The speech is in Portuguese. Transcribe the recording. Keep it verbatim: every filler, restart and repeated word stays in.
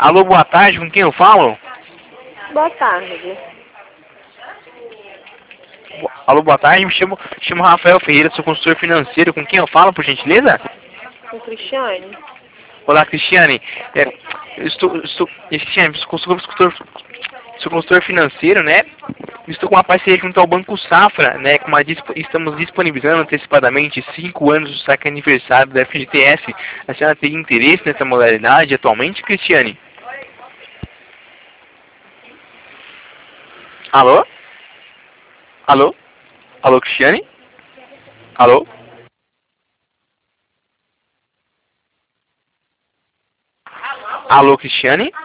Alô, boa tarde, com quem eu falo? Boa tarde. Alô, boa tarde, me chamo, chamo Rafael Ferreira, sou consultor financeiro, com quem eu falo, por gentileza? Com Cristiane. Olá, Cristiane. É, eu estou, estou, Cristiane, sou consultor, sou consultor financeiro, né? Estou com uma parceria junto ao Banco Safra, né? Com uma, estamos disponibilizando antecipadamente cinco anos do saque aniversário da F G T S. A senhora tem interesse nessa modalidade atualmente, Cristiane? Alô? Alô? Alô, Cristiane? Alô? Alô, Cristiane?